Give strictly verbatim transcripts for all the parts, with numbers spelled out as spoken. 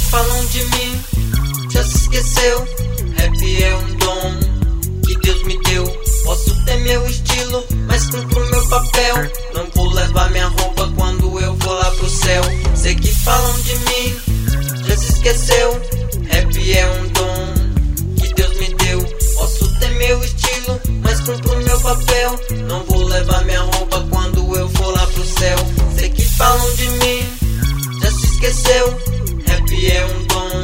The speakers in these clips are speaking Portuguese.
falam de mim, já se esqueceu. Rap é um dom que Deus me deu. Posso ter meu estilo, mas cumpro meu papel. Não vou levar minha roupa quando eu for lá pro céu. Sei que falam de mim, já se esqueceu. Rap é um dom que Deus me deu. Posso ter meu estilo, mas cumpro meu papel. Não vou levar minha roupa quando eu for lá pro céu. Sei que falam de mim, já se esqueceu. Rap é um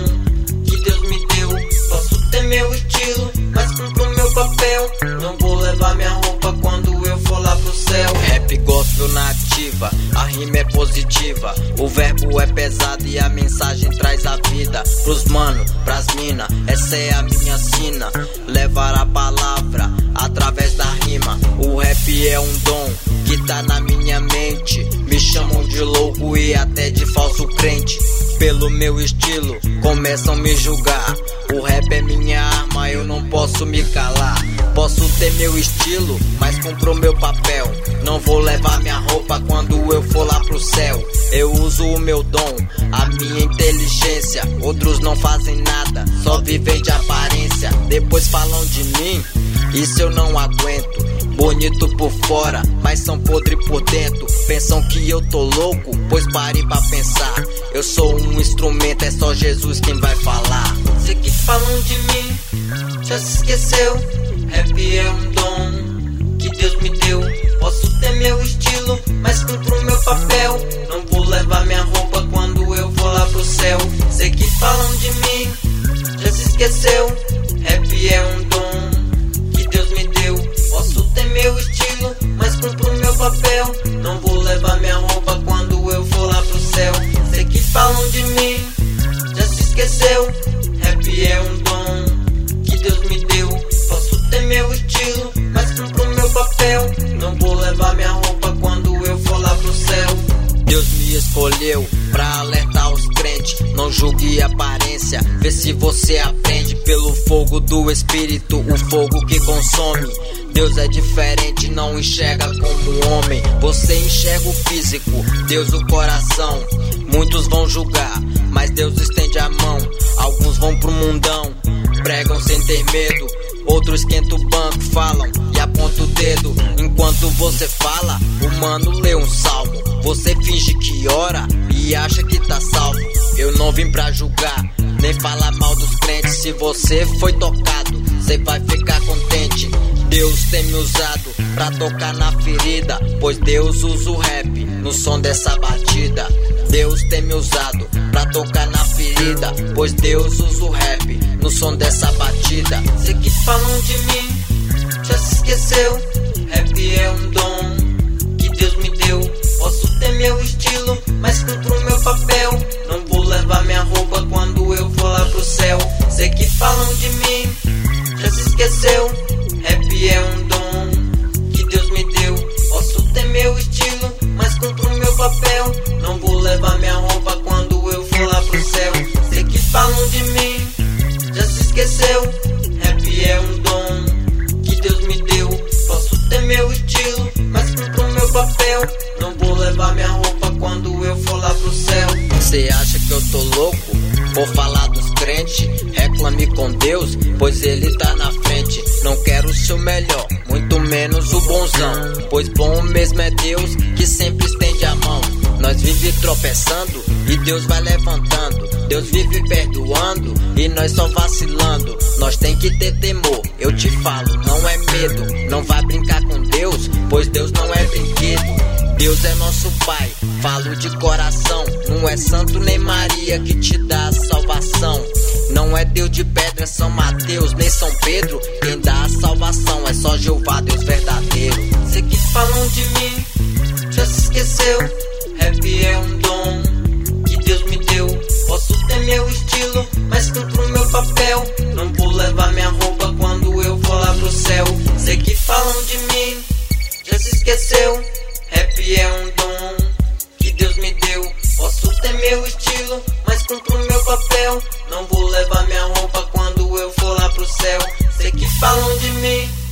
dom que Deus me deu. Posso ter meu estilo, mas cumpro meu papel. Não vou levar minha roupa quando eu for lá pro céu. Rap gospel na ativa, a rima é positiva. O verbo é pesado e a mensagem traz a vida. Pros mano, pras mina, essa é a minha sina. Levar a palavra através da rima. O rap é um dom que tá na minha mente. Me chamam de louco e até de falso crente. Pelo meu estilo, começam a me julgar. O rap é minha arma, eu não posso me calar. Posso ter meu estilo, mas cumpro meu papel. Não vou levar minha roupa quando eu for lá pro céu. Eu uso o meu dom, a minha inteligência. Outros não fazem nada, só vivem de aparência. Depois falam de mim, isso eu não aguento. Bonito por fora, mas são podre por dentro. Pensam que eu tô louco, pois parei pra pensar. Eu sou um instrumento, é só Jesus quem vai falar. Sei que falam de mim, já se esqueceu. Rap é um dom que Deus me deu. Posso ter meu estilo, mas cumpro meu papel. Não vou levar minha roupa quando eu for lá pro céu. Sei que falam de mim, já se esqueceu. Rap é um dom que Deus me deu. Posso ter meu estilo, mas cumpro meu papel. Não vou levar minha roupa quando eu for lá pro céu. Sei que falam de mim, já se esqueceu. Rap é um dom que Deus me deu. Posso ter meu estilo, mas cumpro meu papel. Não vou levar minha roupa quando eu for lá pro céu. Deus me escolheu pra alertar os crentes. Não julgue a aparência, vê se você aprende. Pelo fogo do Espírito, o fogo que consome. Deus é diferente, não enxerga como homem. Você enxerga o físico, Deus o coração. Muitos vão julgar, mas Deus estende a mão. Alguns vão pro mundão, pregam sem ter medo. Outros esquentam o banco, falam e apontam o dedo. Enquanto você fala, o mano lê um salmo. Você finge que ora e acha que tá salvo. Eu não vim pra julgar, nem falar mal dos crentes. Se você foi tocado, cê vai ficar contente. Deus tem me usado pra tocar na ferida, pois Deus usa o rap no som dessa batida. Deus tem me usado pra tocar na ferida, pois Deus usa o rap no som dessa batida. Sei que falam de mim, já se esqueceu. Rap é um dom que Deus me deu. Posso ter meu estilo, mas cumpro meu papel. Não vou levar minha roupa quando eu for lá pro céu. Sei que falam de mim, já se esqueceu. Rap é um dom que Deus me deu. Posso ter meu estilo, mas cumpro meu papel. Não vou levar minha roupa quando eu for lá pro céu. Sei que falam de mim, já se esqueceu. Rap é um dom que Deus me deu. Posso ter meu estilo, mas cumpro meu papel. Não vou levar minha roupa quando eu for lá pro céu. Cê acha que eu tô louco por falar dos crentes? Reclame com Deus, pois Ele tá na frente. Não quero o seu melhor, muito menos o bonzão, pois bom mesmo é Deus que sempre estende a mão. Nós vive tropeçando e Deus vai levantando. Deus vive perdoando e nós só vacilando. Nós tem que ter temor, eu te falo, não é medo. Não vai brincar com Deus, pois Deus não é brinquedo. Deus é nosso Pai, falo de coração. Não é Santo nem Maria que te dá a salvação. Não é Deus de pedra, São Mateus, nem São Pedro. Quem dá a salvação é só Jeová, Deus verdadeiro. Sei que falam de mim, já se esqueceu. Rap é um dom que Deus me deu. Posso ter meu estilo, mas cumpro meu papel. Não vou levar minha roupa quando eu for lá pro céu. Sei que falam de mim, já se esqueceu. Rap é um dom que Deus me deu. Posso ter meu estilo, mas cumpro meu papel. Não vou levar minha roupa quando eu for lá pro céu. Sei que falam de mim,